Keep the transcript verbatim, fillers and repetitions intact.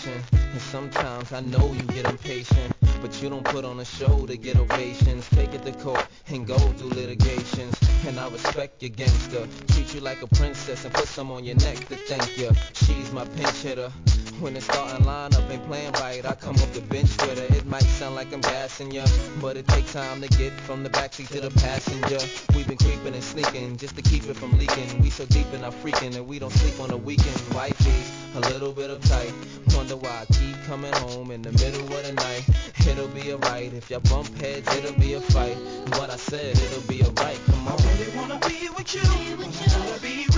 patient. And sometimes I know you get impatient, but you don't put on a show to get ovations. Take it to court and go through litigations. And I respect your gangster, treat you like a princess and put some on your neck to thank you. She's my pinch hitter. When the starting lineup ain't playing right, I come up the bench with her. It might sound like I'm gassing ya, but it takes time to get from the backseat to the passenger. We've been creeping and sneaking just to keep it from leaking. We so deep in our freaking and we don't sleep on the weekend. Wifey's a little bit uptight, wonder why I keep coming home in the middle of the night. It'll be alright, if y'all bump heads, it'll be a fight. What I said, it'll be alright, come on. I really wanna be with you, I wanna be